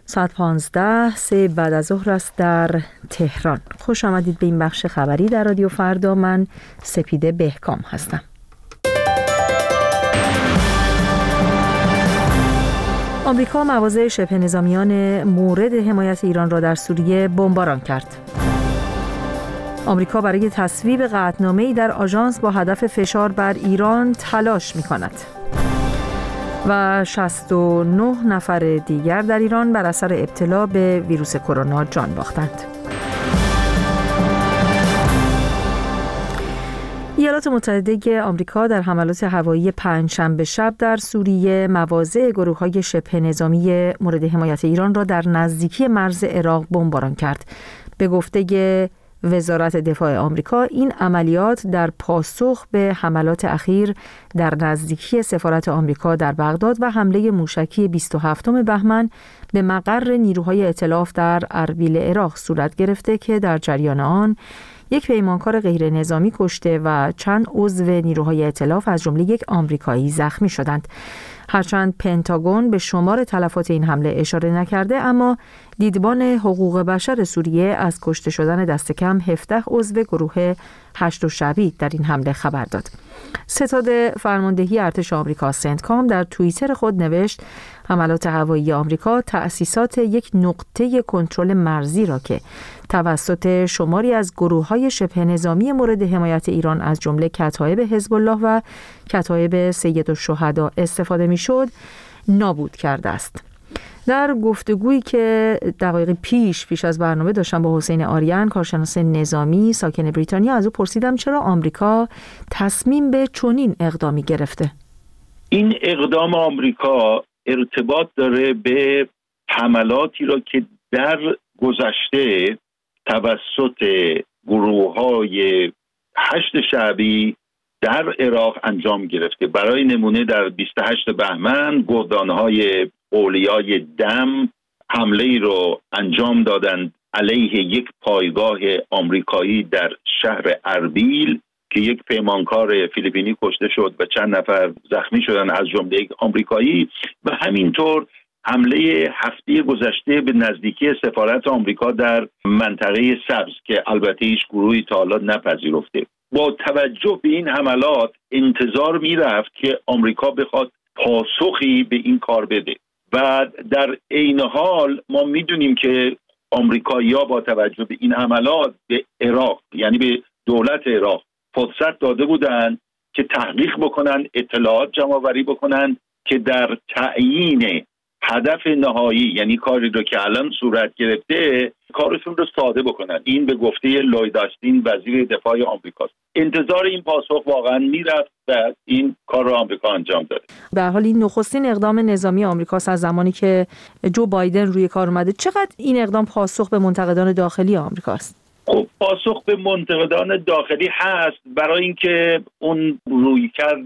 ساعت 15 3 بعد از ظهر است در تهران. خوش آمدید به این بخش خبری در رادیو فردا. من سپیده بهکام هستم. آمریکا مواضع شبه نظامیان مورد حمایت ایران را در سوریه بمباران کرد. آمریکا برای تصویب قطعنامه‌ای در آژانس با هدف فشار بر ایران تلاش می‌کند. و 69 نفر دیگر در ایران بر اثر ابتلا به ویروس کرونا جان باختند. ایالات متحده آمریکا در حملات هوایی پنجشنبه شب در سوریه مواضع گروه‌های شبه نظامی مورد حمایت ایران را در نزدیکی مرز عراق بمباران کرد. به گفته وزارت دفاع آمریکا، این عملیات در پاسخ به حملات اخیر در نزدیکی سفارت آمریکا در بغداد و حمله موشکی 27 بهمن به مقر نیروهای ائتلاف در اربیل عراق صورت گرفته که در جریان آن یک پیمانکار غیر نظامی کشته و چند عضو نیروهای ائتلاف از جمله یک آمریکایی زخمی شدند. هرچند پنتاگون به شمار تلفات این حمله اشاره نکرده، اما دیدبان حقوق بشر سوریه از کشته شدن دست کم 17 عضو گروه هشت شبی در این حمله خبر داد. ستاد فرماندهی ارتش آمریکا سنتکام در توییتر خود نوشت حملات هوایی آمریکا تأسیسات یک نقطه کنترل مرزی را که توسط شماری از گروه‌های شبه نظامی مورد حمایت ایران از جمله کتایب حزب الله و کتایب سید الشهدا استفاده می‌شد نابود کرده است. در گفتگویی که دقایق پیش از برنامه داشتم با حسین آریان، کارشناس نظامی ساکن بریتانیا، از او پرسیدم چرا آمریکا تصمیم به چنین اقدامی گرفته. این اقدام آمریکا ارتباط داره به حملاتی را که در گذشته توسط گروه‌های هشت شعبی در عراق انجام گرفته. برای نمونه در 28 بهمن گردانهای اولیای دم حمله ای رو انجام دادند علیه یک پایگاه آمریکایی در شهر اربیل که یک پیمانکار فیلیپینی کشته شد و چند نفر زخمی شدند از جمله یک آمریکایی، و همینطور حمله هفته گذشته به نزدیکی سفارت آمریکا در منطقه سبز که البته هیچ گروهی تا حالا نپذیرفته. با توجه به این حملات انتظار میرفت که آمریکا بخواد پاسخی به این کار بده و در عین حال ما میدونیم که آمریکایی‌ها با توجه به این حملات به عراق، یعنی به دولت عراق، فرصت داده بودند که تحقیق بکنن، اطلاعات جمع‌آوری بکنن که در تعیین هدف نهایی، یعنی کاری رو که الان صورت گرفته، کارشون رو ساده بکنن. این به گفته لوید آستین وزیر دفاع آمریکاست. انتظار این پاسخ واقعا میرفت و این کار رو آمریکا انجام داده. به حال این نخستین اقدام نظامی آمریکاست از زمانی که جو بایدن روی کار اومده. چقدر این اقدام پاسخ به منتقدان داخلی آمریکاست؟ خب پاسخ به منتقدان داخلی هست، برای اینکه اون رویکرد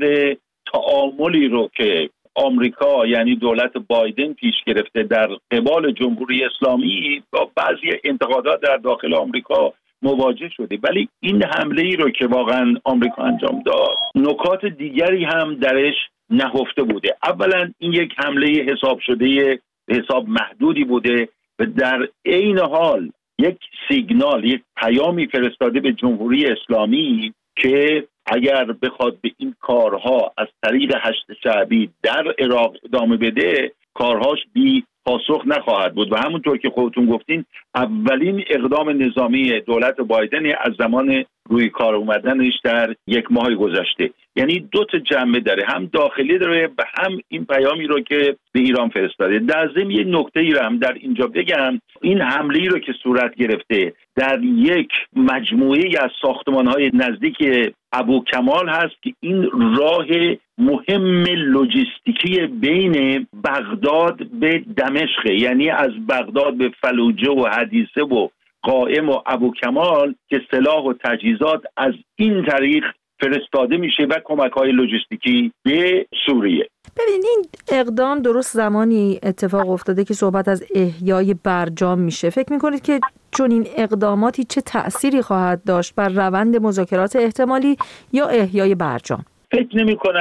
تعاملی رو که آمریکا یعنی دولت بایدن پیش گرفته در قبال جمهوری اسلامی با بعضی انتقادات در داخل آمریکا مواجه شده، ولی این حمله ای رو که واقعا آمریکا انجام داد نکات دیگری هم درش نهفته بوده. اولا این یک حمله حساب شده، حساب محدودی بوده و در عین حال یک سیگنال، یک پیامی فرستاده به جمهوری اسلامی که اگر بخواد به این کارها از طریق هشت شعبی در عراق ادامه بده، کارهاش بی پاسخ نخواهد بود. و همونطور که خودتون گفتین اولین اقدام نظامی دولت بایدن از زمان روی کار اومدنش در یک ماه گذشته. یعنی دو تا جنبه داره، هم داخلی داره و هم این پیامی رو که به ایران فرستاده. در ضمن یک نکته ای رو هم در اینجا بگم، این حمله رو که صورت گرفته در یک مجموعه از ساختمان‌های نزدیک ابوکمال هست که این راه مهم لوجستیکی بین بغداد به دمشق، یعنی از بغداد به فلوجه و حدیثه و قائم و ابوکمال که سلاح و تجهیزات از این طریق فرستاده میشه و کمک‌های لوجستیکی به سوریه. ببینید این اقدام درست زمانی اتفاق افتاده که صحبت از احیای برجام میشه. فکر میکنید که چون این اقداماتی چه تأثیری خواهد داشت بر روند مذاکرات احتمالی یا احیای برجام؟ فکر نمی کنم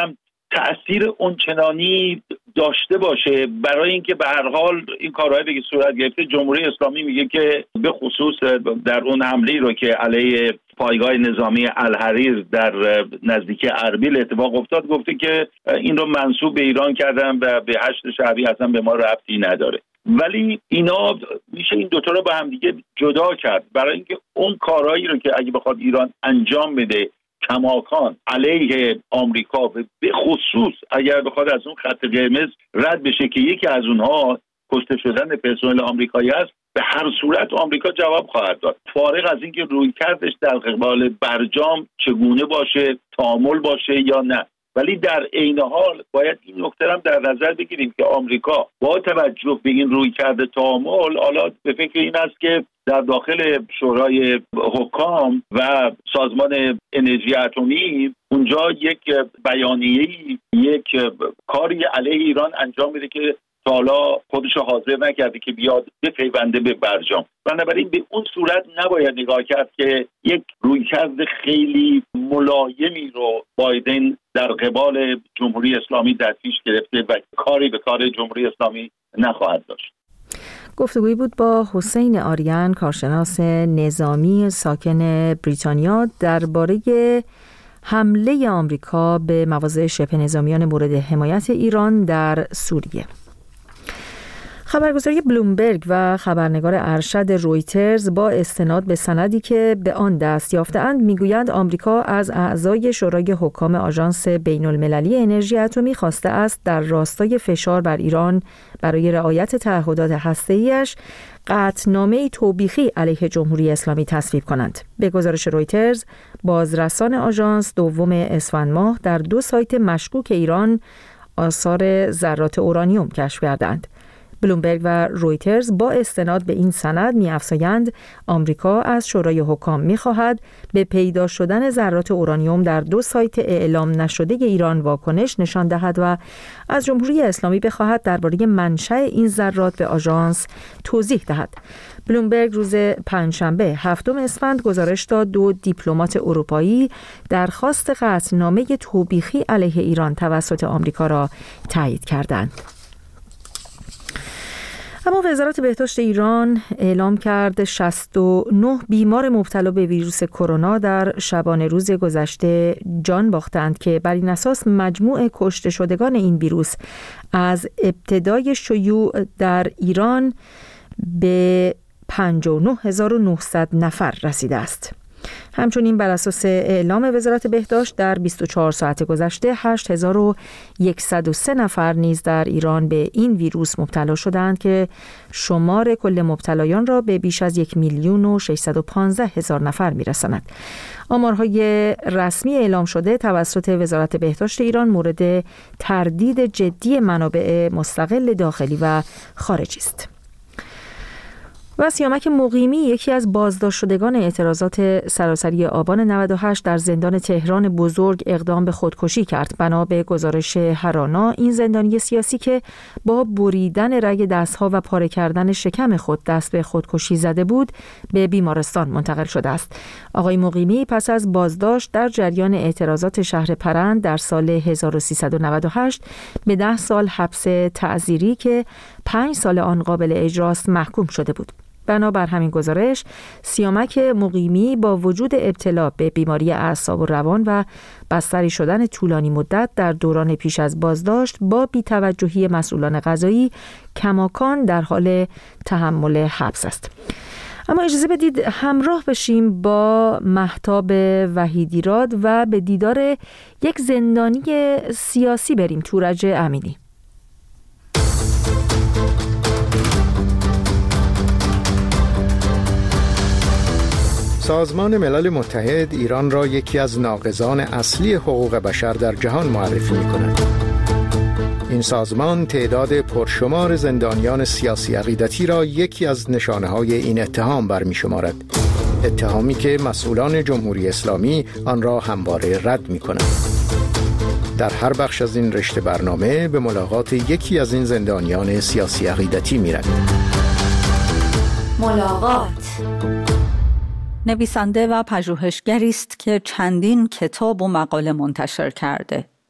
تأثیر اونچنانی داشته باشه، برای اینکه به هر حال این کارهایی که صورت گرفته، جمهوری اسلامی میگه که به خصوص در اون حمله رو که علیه پایگاه نظامی الحریر در نزدیکی اربیل اتفاق افتاد، گفته که این رو منسوب به ایران کردن و به هشت شعبی اصلا به ما ربطی نداره. ولی اینا میشه این دوتا رو با هم دیگه جدا کرد، برای اینکه اون کارهایی رو که اگه بخواد ایران انجام بده کماکان علیه آمریکا، به خصوص اگر بخواد از اون خط قرمز رد بشه که یکی از اونها کشته شدن پرسنل آمریکایی است، به هر صورت آمریکا جواب خواهد داد، فارغ از اینکه رویکردش در قبال برجام چگونه باشه، تعامل باشه یا نه. ولی در عین حال باید این نکته هم در نظر بگیریم که آمریکا با توجه به این رویکرد تعامل حالا به فکر این است که در داخل شورای حکام و سازمان انرژی اتمی اونجا یک بیانیه‌ای، یک کاری علیه ایران انجام میده که تا حالا خودش حاضر نکرده که بیاد بپیونده به برجام. بنابراین به اون صورت نباید نگاه کرد که یک رویکرد خیلی ملایمی رو بایدن در قبال جمهوری اسلامی در پیش گرفته و کاری به کار جمهوری اسلامی نخواهد داشت. گفتگویی بود با حسین آریان، کارشناس نظامی ساکن بریتانیا، درباره حمله آمریکا به مواضع شبه نظامیان مورد حمایت ایران در سوریه. خبرگزاری بلومبرگ و خبرنگار ارشد رویترز با استناد به سندی که به آن دست یافته‌اند میگویند آمریکا از اعضای شورای حکام آژانس بین‌المللی انرژی اتمی خواسته است در راستای فشار بر ایران برای رعایت تعهدات هسته‌ایش قطعنامه‌ای توبیخی علیه جمهوری اسلامی تصویب کنند. به گزارش رویترز، بازرسان آژانس دوم اسفند ماه در 2 سایت مشکوک ایران آثار ذرات اورانیوم کشف کردند. بلومبرگ و رویترز با استناد به این سند می‌افزایند آمریکا از شورای حکام می‌خواهد به پیدا شدن ذرات اورانیوم در 2 سایت اعلام نشده ایران واکنش نشان دهد و از جمهوری اسلامی بخواهد درباره منشأ این ذرات به آژانس توضیح دهد. بلومبرگ روز پنجشنبه 7 اسفند گزارش داد 2 دیپلمات اروپایی درخواست قطعنامه توبیخی علیه ایران توسط آمریکا را تایید کردند. اما وزارت بهداشت ایران اعلام کرد 69 بیمار مبتلا به ویروس کرونا در شبانه روز گذشته جان باختند که بر این اساس مجموع کشته شدگان این ویروس از ابتدای شیوع در ایران به 59900 نفر رسیده است. همچنین بر اساس اعلام وزارت بهداشت در 24 ساعت گذشته 8103 نفر نیز در ایران به این ویروس مبتلا شدند که شمار کل مبتلایان را به بیش از 1,615,000 نفر می‌رساند. آمارهای رسمی اعلام شده توسط وزارت بهداشت ایران مورد تردید جدی منابع مستقل داخلی و خارجی است. و سیامک مقیمی، یکی از بازداشت شدگان اعتراضات سراسری آبان 98 در زندان تهران بزرگ اقدام به خودکشی کرد. بنا به گزارش هرانا، این زندانی سیاسی که با بریدن رگ دستها و پاره کردن شکم خود دست به خودکشی زده بود، به بیمارستان منتقل شده است. آقای مقیمی پس از بازداشت در جریان اعتراضات شهر پرند در سال 1398 به 10 سال حبس تعزیری که 5 سال آن قابل اجراست محکوم شده بود. بنابر همین گزارش، سیامک مقیمی با وجود ابتلا به بیماری اعصاب و روان و بستری شدن طولانی مدت در دوران پیش از بازداشت با بی‌توجهی مسئولان قضایی کماکان در حال تحمل حبس است. اما اجازه بدید همراه بشیم با مهتاب وحیدیراد و به دیدار یک زندانی سیاسی بریم. تورج امینی. سازمان ملل متحد ایران را یکی از ناقضان اصلی حقوق بشر در جهان معرفی می‌کند. این سازمان تعداد پرشمار زندانیان سیاسی عقیدتی را یکی از نشانه‌های این اتهام برمی‌شمارد. اتهامی که مسئولان جمهوری اسلامی آن را همواره رد می‌کنند. در هر بخش از این رشته برنامه به ملاقات یکی از این زندانیان سیاسی عقیدتی می‌رویم. ملاقات نویسنده و پژوهشگری است که چندین کتاب و مقاله منتشر کرده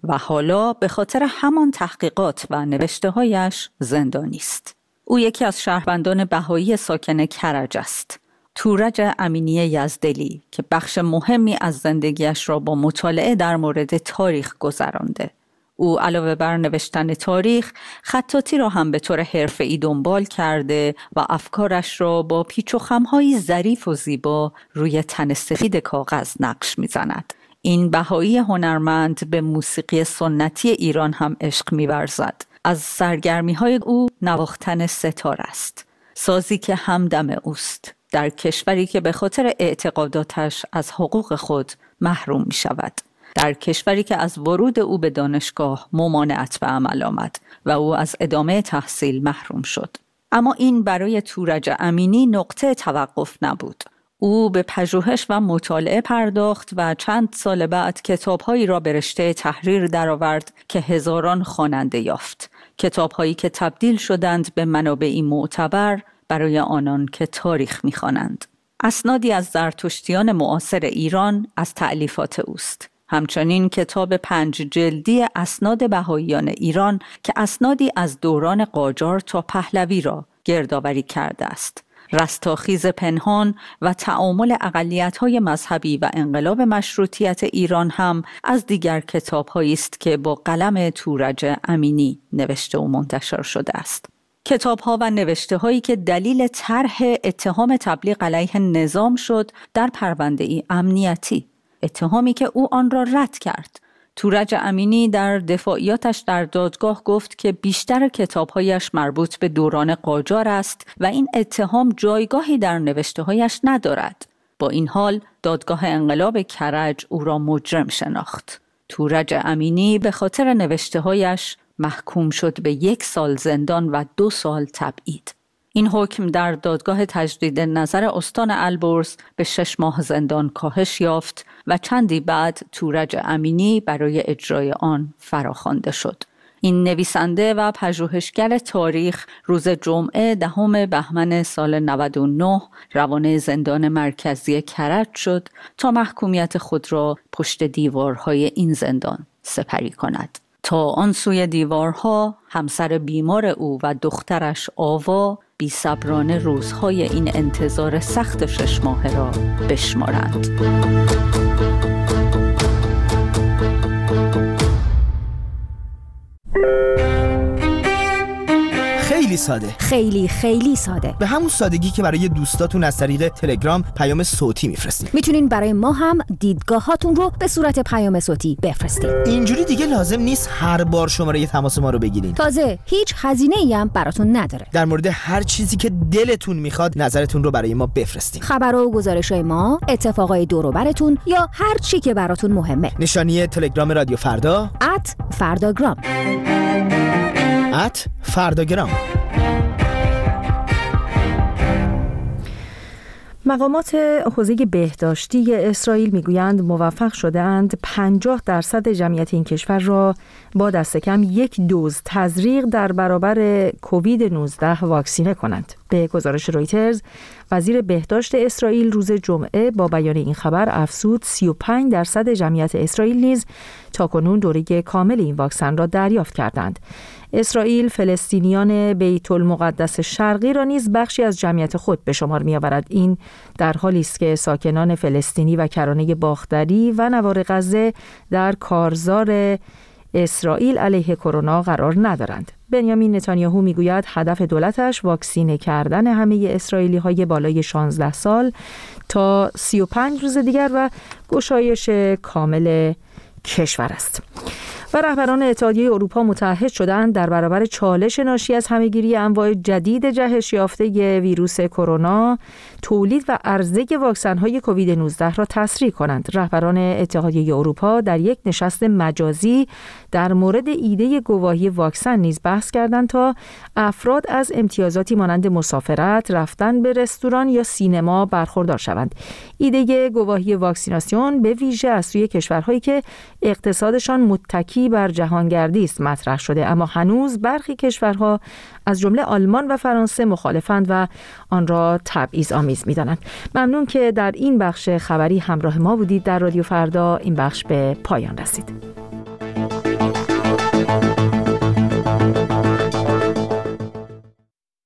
و حالا به خاطر همان تحقیقات و نوشته‌هایش زندانی است. او یکی از شهروندان بهایی ساکن کرج است. تورج امینی یزدلی که بخش مهمی از زندگیش را با مطالعه در مورد تاریخ گذرانده. او علاوه بر نوشتن تاریخ، خطاطی را هم به طور حرفه‌ای دنبال کرده و افکارش را با پیچ و خم‌های ظریف و زیبا روی تن سفید کاغذ نقش می‌زند. این بهایی هنرمند به موسیقی سنتی ایران هم عشق می‌ورزد. از سرگرمی‌های او نواختن ستار است، سازی که همدم اوست در کشوری که به خاطر اعتقاداتش از حقوق خود محروم می‌شود. در کشوری که از ورود او به دانشگاه ممانعت به عمل آمد و او از ادامه تحصیل محروم شد. اما این برای تورج امینی نقطه توقف نبود. او به پژوهش و مطالعه پرداخت و چند سال بعد کتاب‌هایی را به رشته تحریر درآورد که هزاران خواننده یافت. کتاب‌هایی که تبدیل شدند به منابعی معتبر برای آنان که تاریخ می‌خوانند. اسنادی از زرتشتیان معاصر ایران از تألیفات اوست. همچنین کتاب 5 جلدی اسناد بهائیان ایران که اسنادی از دوران قاجار تا پهلوی را گردآوری کرده است. رستاخیز پنهان و تعامل اقلیت‌های مذهبی و انقلاب مشروطیت ایران هم از دیگر کتاب‌هایی است که با قلم تورج امینی نوشته و منتشر شده است. کتاب‌ها و نوشته‌هایی که دلیل طرح اتهام تبلیغ علیه نظام شد در پرونده‌ای امنیتی، اتهامی که او آن را رد کرد. تورج امینی در دفاعیاتش در دادگاه گفت که بیشتر کتاب‌هایش مربوط به دوران قاجار است و این اتهام جایگاهی در نوشته‌هایش ندارد. با این حال دادگاه انقلاب کرج او را مجرم شناخت. تورج امینی به خاطر نوشته‌هایش محکوم شد به 1 سال زندان و 2 سال تبعید. این حکم در دادگاه تجدید نظر استان البرز به 6 ماه زندان کاهش یافت و چندی بعد تورج امینی برای اجرای آن فراخوانده شد. این نویسنده و پژوهشگر تاریخ روز جمعه 10 بهمن سال 99 روانه زندان مرکزی کرج شد تا محکومیت خود را پشت دیوارهای این زندان سپری کند. تا آن سوی دیوارها همسر بیمار او و دخترش آوا بی‌صبرانه روزهای این انتظار سخت 6 ماهه را بشمارند. خیلی ساده. خیلی ساده. به همون سادگی که برای دوستاتون از طریق تلگرام پیام صوتی میفرستید. میتونین برای ما هم دیدگاهاتون رو به صورت پیام صوتی بفرستید. اینجوری دیگه لازم نیست هر بار شماره تماس ما رو بگیرین. تازه هیچ هزینه‌ای هم براتون نداره. در مورد هر چیزی که دلتون میخواد نظرتون رو برای ما بفرستید. خبر و گزارش‌های ما، اتفاقای دور و براتون یا هر چی که براتون مهمه. نشانی تلگرام رادیو فردا @فرداگرام. @فرداگرام. مقامات حوزه بهداشتی اسرائیل میگویند موفق شده‌اند 50% جمعیت این کشور را با دست کم 1 دوز تزریق در برابر کووید 19 واکسینه کنند. به گزارش رویترز، وزیر بهداشت اسرائیل روز جمعه با بیان این خبر افزود 35% جمعیت اسرائیل نیز تاکنون دوره کامل این واکسن را دریافت کردند. اسرائیل فلسطینیان بیت المقدس شرقی را نیز بخشی از جمعیت خود به شمار می‌آورد. این در حالی است که ساکنان فلسطینی و کرانه باختری و نوار غزه در کارزار اسرائیل علیه کرونا قرار ندارند. بنیامین نتانیاهو میگوید هدف دولتش واکسینه کردن همه اسرائیلی‌های بالای 16 سال تا 35 روز دیگر و گشایش کامل کشور است. و رهبران اتحادیه اروپا متحد شدند در برابر چالش ناشی از همه‌گیری انواع جدید جهش یافته ویروس کرونا تولید و عرضه واکسن‌های کووید 19 را تسریع کنند. رهبران اتحادیه اروپا در یک نشست مجازی در مورد ایده گواهی واکسن نیز بحث کردند تا افراد از امتیازاتی مانند مسافرت، رفتن به رستوران یا سینما برخوردار شوند. ایده گواهی واکسیناسیون به ویژه از سوی کشورهایی که اقتصادشان متکی بر جهانگردی است مطرح شده، اما هنوز برخی کشورها از جمله آلمان و فرانسه مخالفند و آن را تبعیض‌آمیز می‌دانند. ممنون که در این بخش خبری همراه ما بودید. در رادیو فردا این بخش به پایان رسید.